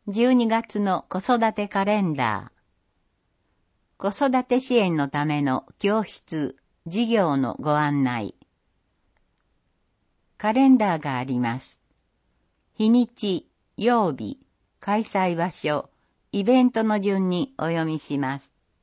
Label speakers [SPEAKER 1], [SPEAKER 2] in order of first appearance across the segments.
[SPEAKER 1] 12月の子育てカレンダー。子育て支援のための教室、授業のご案内。カレンダーがあります。日にち、曜日、開催場所、イベントの順にお読みします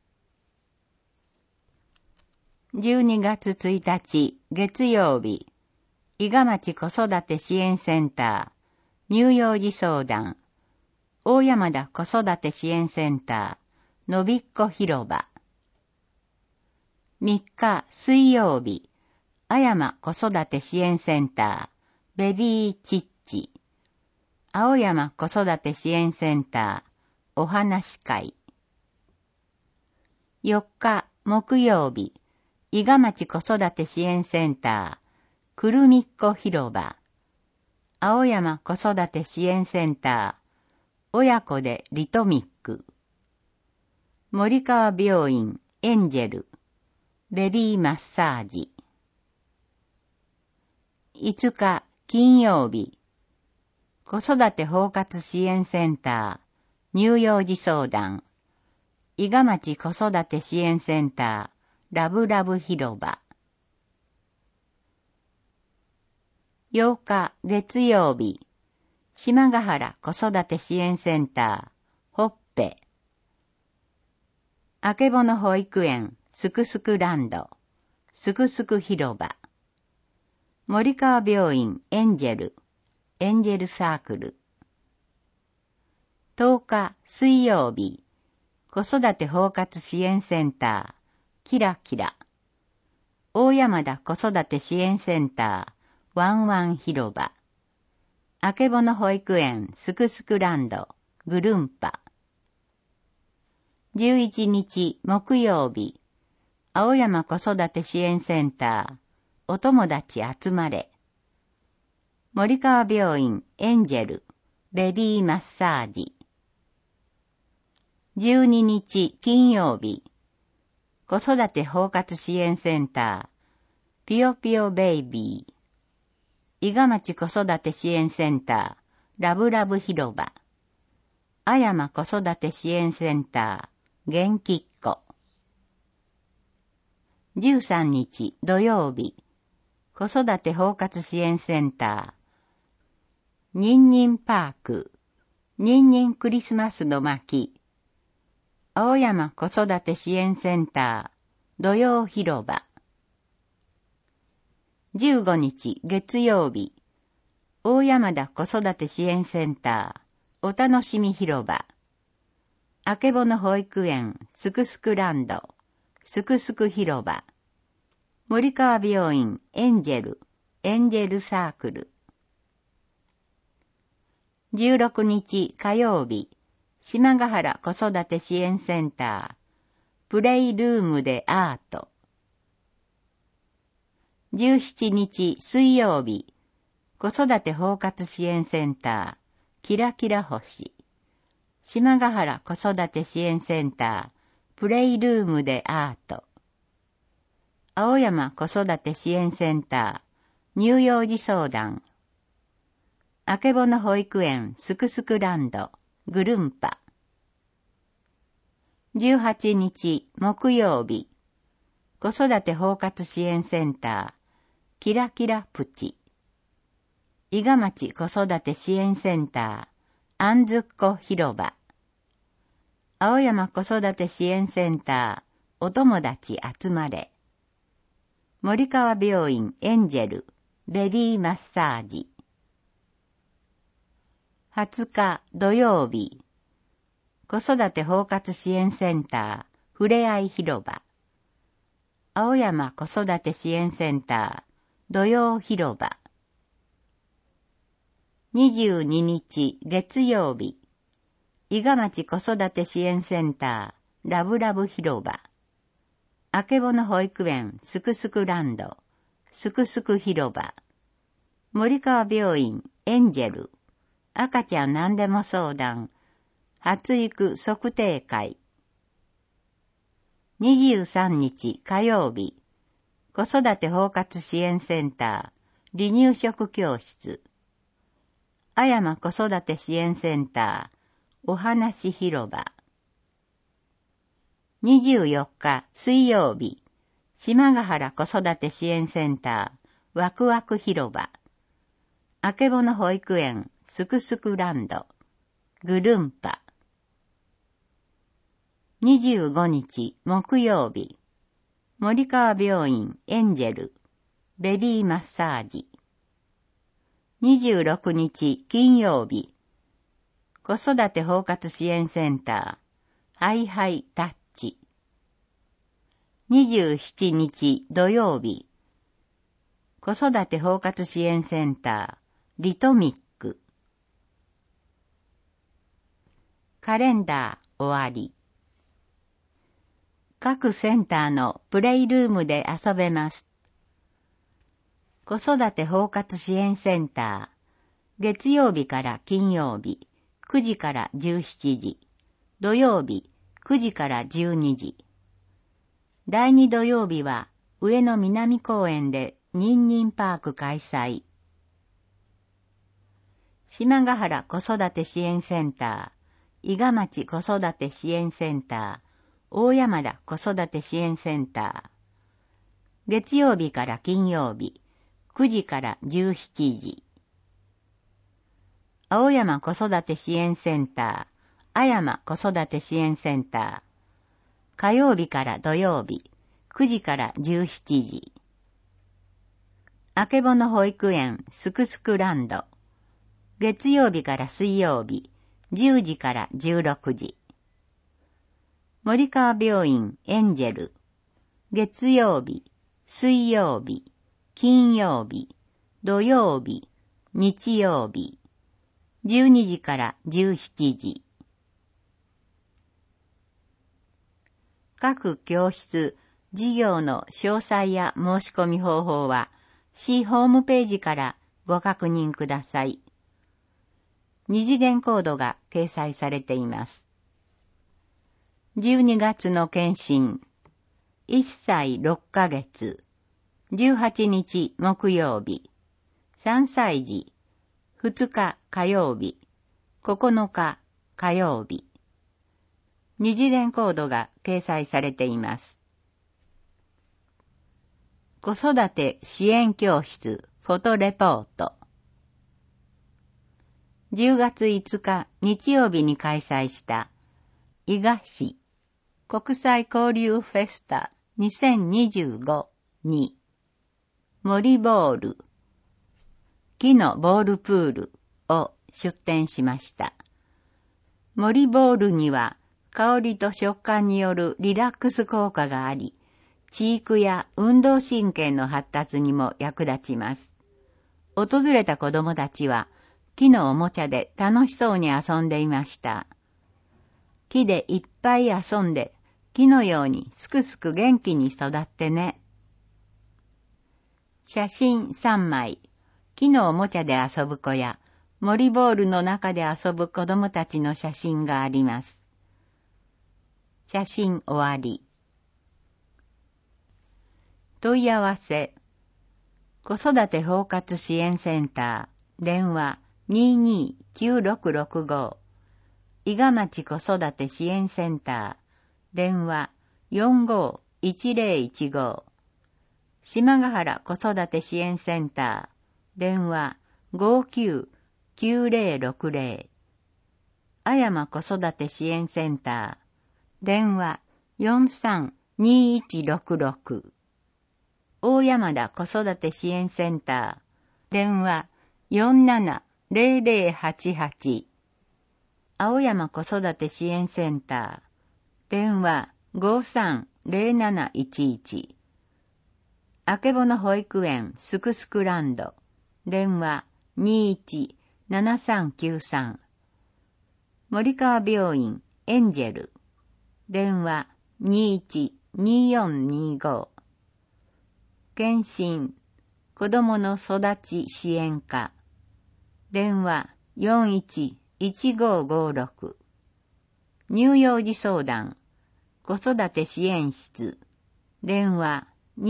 [SPEAKER 1] 。12月1日、月曜日、伊賀町子育て支援センター、乳幼児相談、大山田子育て支援センター、のびっこ広場。3日水曜日、あやま子育て支援センター、ベビーチッチ。青山子育て支援センター、お話し会。4日木曜日、伊賀町子育て支援センター、くるみっこ広場。青山子育て支援センター、親子でリトミック。森川病院エンジェルベビーマッサージ。5日金曜日、子育て包括支援センター乳幼児相談、伊賀町子育て支援センターラブラブ広場。8日月曜日、島ヶ原子育て支援センター、ほっぺ。あけぼの保育園、すくすくランド、すくすく広場。森川病院、エンジェルサークル。10日水曜日、子育て包括支援センター、キラキラ。大山田子育て支援センター、ワンワン広場。あけぼの保育園すくすくランドぐるんぱ。11日木曜日、青山子育て支援センター、お友達集まれ。森川病院エンジェルベビーマッサージ。12日金曜日、子育て包括支援センター、ぴよぴよベイビー。伊賀町子育て支援センター、ラブラブ広場。あやま子育て支援センター、元気っ子。13日土曜日、子育て包括支援センター、ニンニンパーク、ニンニンクリスマスの巻。青山子育て支援センター、土曜広場。15日月曜日、大山田子育て支援センター、お楽しみ広場。あけぼの保育園、すくすくランド、すくすく広場。森川病院、エンジェルサークル。16日火曜日、島ヶ原子育て支援センター、プレイルームでアート。17日水曜日、子育て包括支援センター、キラキラ星。島ヶ原子育て支援センター、プレイルームでアート。青山子育て支援センター、乳幼児相談。あけぼの保育園すくすくランド、ぐるんぱ。18日木曜日、子育て包括支援センター、キラキラプチ。伊賀町子育て支援センター、あんずっこ広場。青山子育て支援センター、お友達集まれ。森川病院エンジェルベビーマッサージ。20日土曜日、子育て包括支援センター、ふれあい広場。青山子育て支援センター、土曜広場。22日月曜日、伊賀町子育て支援センター、ラブラブ広場。あけぼの保育園すくすくランド、すくすく広場。森川病院エンジェル赤ちゃんなんでも相談、発育測定会。23日火曜日、子育て包括支援センター、離乳食教室。あやま子育て支援センター、 お話広場。24日水曜日、島ヶ原子育て支援センター、ワクワク広場。あけぼの保育園、すくすくランド、ぐるんぱ。25日木曜日、森川病院エンジェル、ベビーマッサージ。26日金曜日、子育て包括支援センター、ハイハイタッチ。27日土曜日、子育て包括支援センター、リトミック。カレンダー終わり。各センターのプレイルームで遊べます。子育て包括支援センター、月曜日から金曜日、9時から17時、土曜日、9時から12時。第2土曜日は上野南公園でニンニンパーク開催。島ヶ原子育て支援センター、伊賀町子育て支援センター、大山田子育て支援センター。月曜日から金曜日、9時から17時。青山子育て支援センター、阿山子育て支援センター。火曜日から土曜日、9時から17時。あけぼの保育園すくすくランド。月曜日から水曜日、10時から16時。森川病院エンジェル。月曜日、水曜日、金曜日、土曜日、日曜日。12時から17時。各教室、授業の詳細や申し込み方法は、市ホームページからご確認ください。二次元コードが掲載されています。12月の検診、1歳6ヶ月、18日木曜日、3歳児、2日火曜日、9日火曜日。二次元コードが掲載されています。子育て支援教室フォトレポート。10月5日日曜日に開催した伊賀市国際交流フェスタ2025に森ボール、木のボールプールを出展しました。森ボールには香りと食感によるリラックス効果があり、知育や運動神経の発達にも役立ちます。訪れた子供たちは木のおもちゃで楽しそうに遊んでいました。木でいっぱい遊んで、木のようにすくすく元気に育ってね。写真3枚、木のおもちゃで遊ぶ子や、森ボールの中で遊ぶ子供たちの写真があります。写真終わり。問い合わせ。子育て包括支援センター、電話229665。伊賀町子育て支援センター、電話451015。島ヶ原子育て支援センター、電話599060。阿山子育て支援センター、電話432166。大山田子育て支援センター、電話470088。青山子育て支援センター、電話530711。あけぼの保育園すくすくランド、電話217393。森川病院エンジェル、電話212425。検診、子どもの育ち支援課、電話411556。乳幼児相談、子育て支援室、電話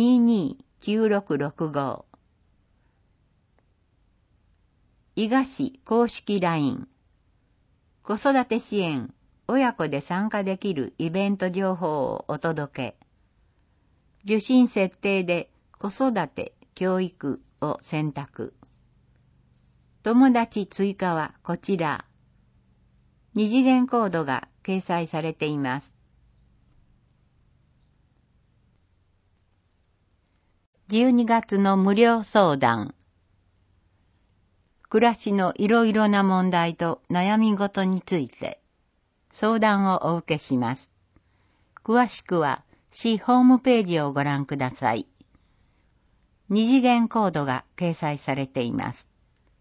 [SPEAKER 1] 229665。伊賀市公式 LINE、 子育て支援、親子で参加できるイベント情報をお届け。受信設定で子育て、教育を選択。友達追加はこちら。二次元コードが掲載されています。12月の無料相談。暮らしのいろいろな問題と悩み事について相談をお受けします。詳しくは市ホームページをご覧ください。二次元コードが掲載されています。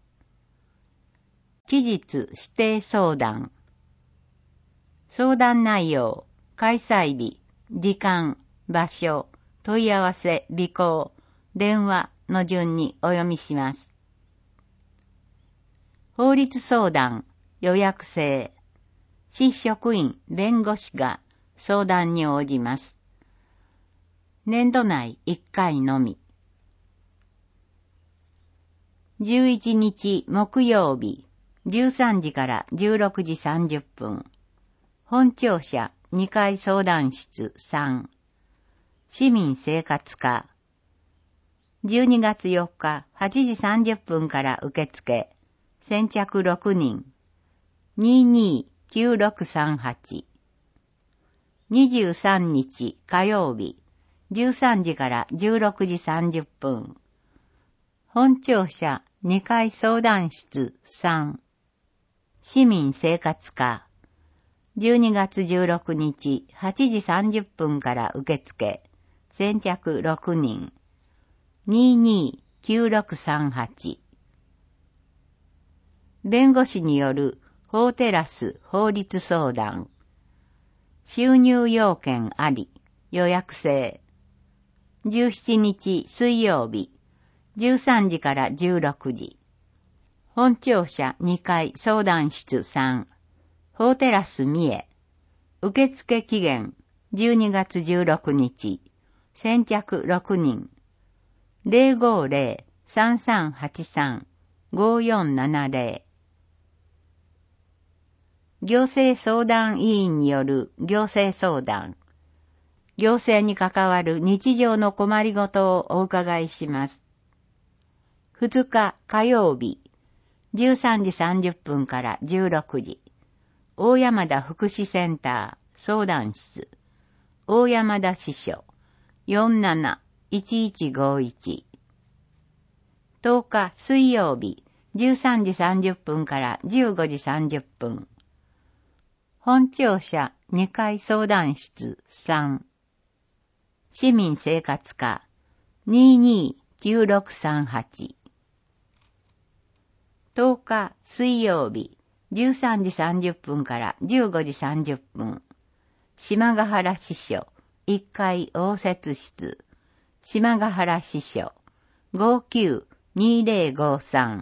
[SPEAKER 1] 期日指定相談。相談内容、開催日、時間、場所、問い合わせ、備考、電話の順にお読みします。法律相談、予約制。市職員、弁護士が相談に応じます。年度内1回のみ。11日木曜日、13時から16時30分。本庁舎2階相談室3。市民生活課。12月4日8時30分から受付。先着6人。229638。23日火曜日。13時から16時30分。本庁舎2階相談室3。市民生活課。12月16日8時30分から受付。先着6人。229638。弁護士による法テラス法律相談。収入要件あり。予約制。17日水曜日。13時から16時。本庁舎2階相談室3。法テラス三重。受付期限12月16日。先着6人。050-3383-5470。行政相談委員による行政相談。行政に関わる日常の困りごとをお伺いします。2日火曜日、13時30分から16時。大山田福祉センター相談室。大山田支所。47-1151。10日水曜日、13時30分から15時30分。本庁舎2階相談室3。市民生活課。229638。10日水曜日、13時30分から15時30分。島ヶ原支所1階応接室。島ヶ原支所。592053。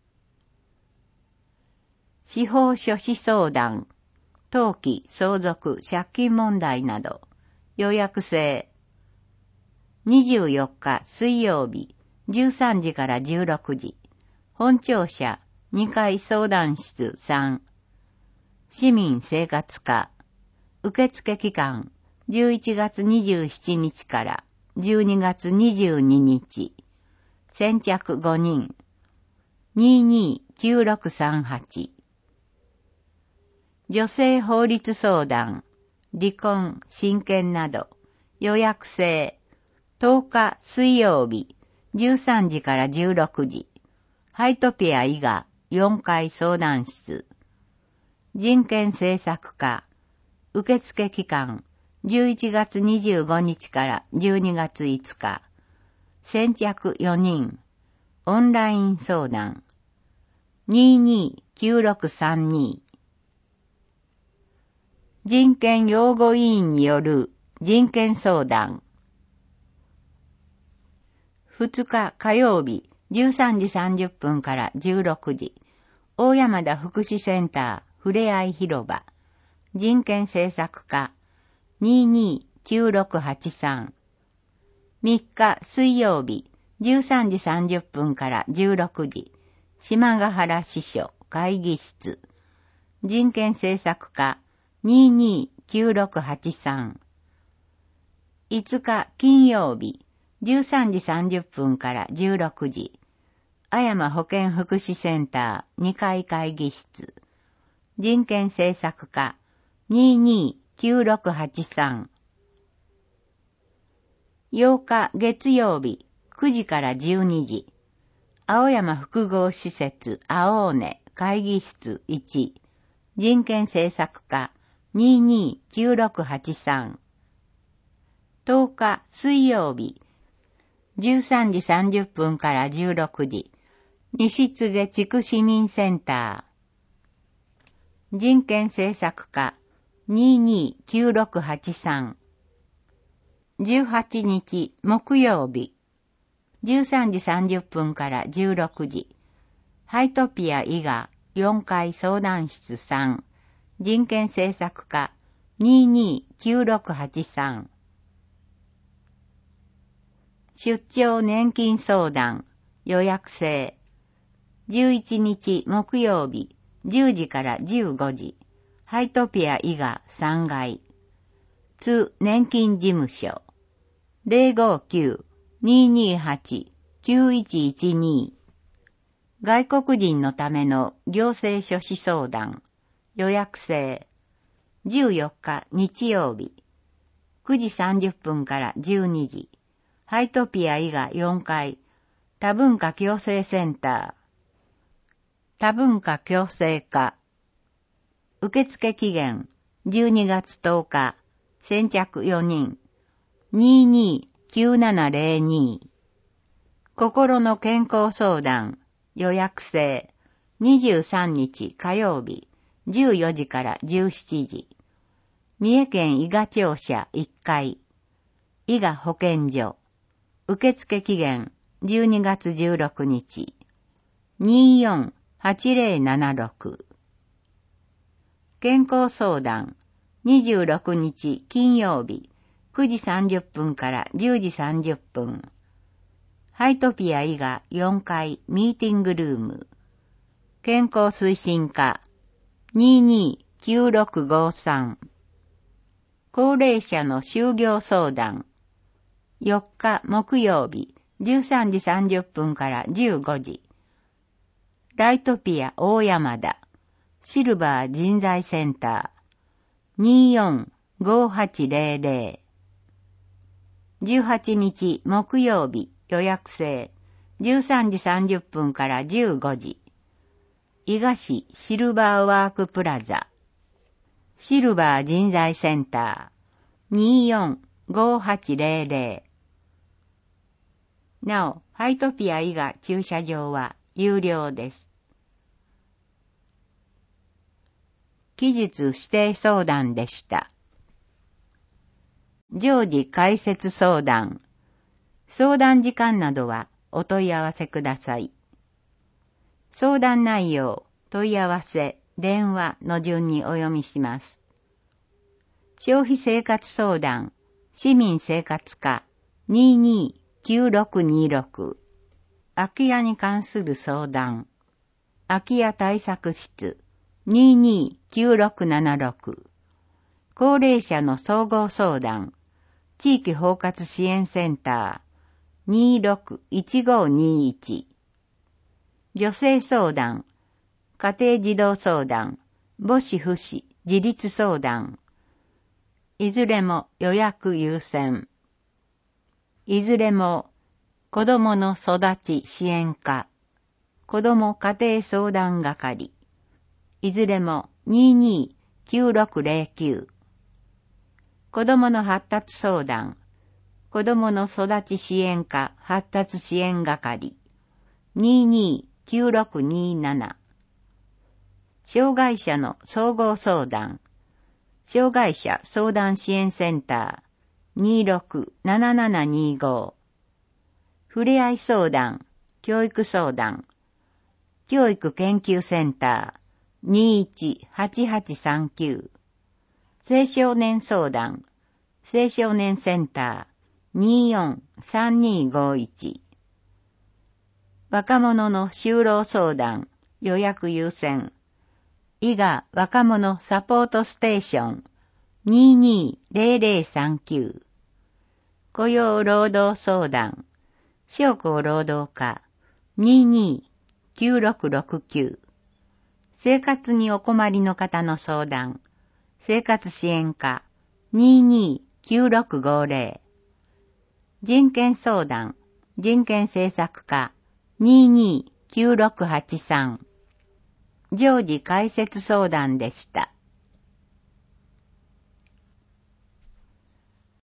[SPEAKER 1] 司法書士相談。登記、相続、借金問題など。予約制。24日水曜日、13時から16時。本庁舎2階相談室3。市民生活課。受付期間11月27日から12月22日。先着5人。229638。女性法律相談。離婚、親権など。予約制。10日水曜日、13時から16時。ハイトピア伊賀4階相談室。人権政策課。受付期間、11月25日から12月5日。先着4人。オンライン相談。229632。人権擁護委員による人権相談。2日火曜日、13時30分から16時。大山田福祉センターふれあい広場。人権政策課。229683。3日水曜日、13時30分から16時。島ヶ原支所会議室。 人権政策課 229683。5日金曜日、13時30分から16時、阿山保健福祉センター2階会議室。人権政策課 229683。8日月曜日、9時から12時、青山複合施設青根会議室1、人権政策課229683。10日水曜日、13時30分から16時、西柘地区市民センター。人権政策課229683。18日木曜日、13時30分から16時、ハイトピア伊賀4階相談室3、人権政策課229683。出張年金相談予約制。11日木曜日、10時から15時、ハイトピア伊賀3階。津年金事務所。059-228-9112。外国人のための行政書士相談予約制。14日日曜日、9時30分から12時、ハイトピア伊賀4階多文化共生センター。多文化共生課。受付期限12月10日。先着4人。229702。心の健康相談予約制。23日火曜日14時から17時。三重県伊賀庁舎1階。伊賀保健所。受付期限12月16日。248076。健康相談26日金曜日9時30分から10時30分。ハイトピア伊賀4階ミーティングルーム。健康推進課229653。高齢者の就業相談。4日木曜日13時30分から15時。ライトピア大山田。シルバー人材センター。245800。18日木曜日予約制。13時30分から15時。伊賀市シルバーワークプラザ。シルバー人材センター。245800。なお、ハイトピア伊賀駐車場は有料です。期日指定相談でした。常時解説相談。相談時間などはお問い合わせください。相談内容、問い合わせ、電話の順にお読みします。消費生活相談、市民生活課229626。空き家に関する相談。空き家対策室229676。高齢者の総合相談。地域包括支援センター。261521。女性相談。家庭児童相談。母子不死自立相談。いずれも予約優先。いずれも子どもの育ち支援課。子ども家庭相談係。いずれも229609。子どもの発達相談。子どもの育ち支援課発達支援係。229627。障害者の総合相談。障害者相談支援センター。267725。ふれあい相談。教育相談。教育研究センター。218839。青少年相談。青少年センター。243251。若者の就労相談。予約優先。 伊賀若者サポートステーション 220039 雇用労働相談商工労働課 229669 生活にお困りの方の相談生活支援課 229650 人権相談人権政策課 229683 常時解説相談でした。